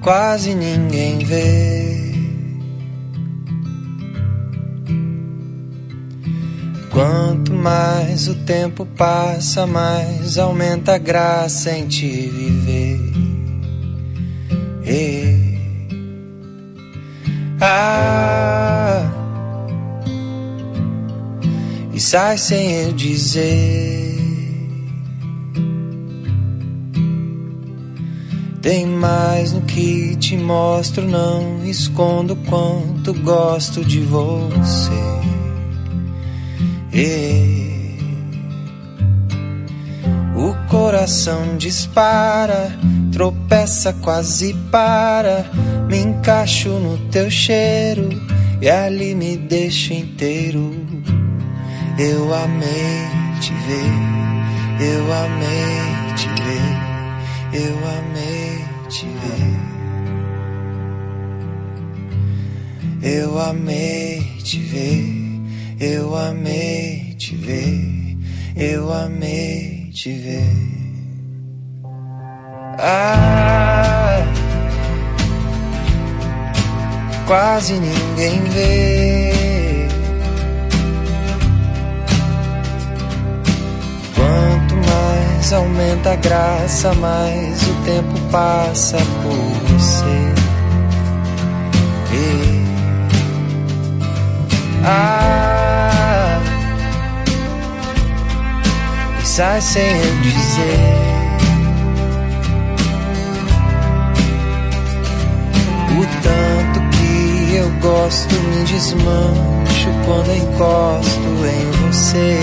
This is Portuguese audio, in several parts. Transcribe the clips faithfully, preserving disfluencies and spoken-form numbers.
quase ninguém vê. Quanto mais o tempo passa, mais aumenta a graça em te viver. Ei. Ah, e sai sem eu dizer. Tem mais no que te mostro, não escondo quanto gosto de você. E o coração dispara, tropeça, quase para. Me encaixo no teu cheiro e ali me deixo inteiro. Eu amei te ver, eu amei te ver, eu amei te ver. Eu amei te ver. Eu amei te ver, eu amei te ver. Ah, quase ninguém vê. Quanto mais aumenta a graça, mais o tempo passa por você. E, ah, e sai sem eu dizer. O tanto que eu gosto, me desmancho quando encosto em você.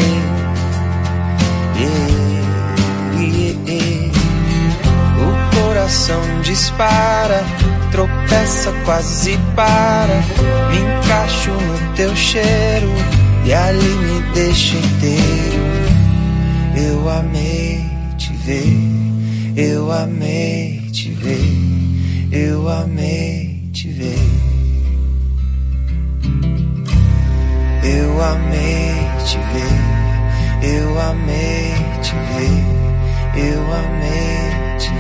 E, e, e, o coração dispara, tropeça, quase para. Me encaixo no teu cheiro e ali me deixo inteiro. Eu amei te ver, eu amei te ver, eu amei te ver. Eu amei te ver, eu amei te ver, eu amei te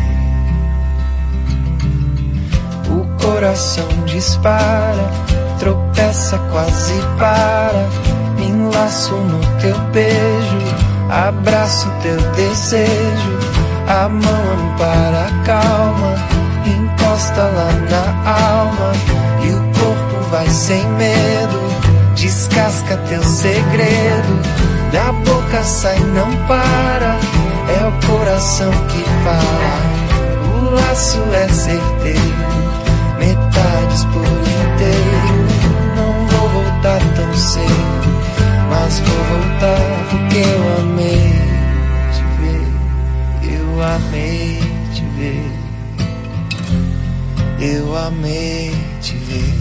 ver. O coração dispara, tropeça, quase para. Me enlaço no teu beijo, abraço teu desejo. A mão ampara a calma, encosta lá na alma. E o corpo vai sem medo, descasca teu segredo. Da boca sai, não para, é o coração que fala. O laço é certeiro, metades por inteiro. Não vou voltar tão cedo, mas vou voltar porque eu amei te ver. Eu amei te ver, eu amei te ver.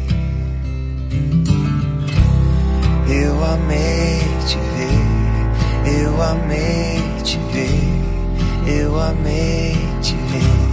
Eu amei te ver, eu amei te ver, eu amei te ver.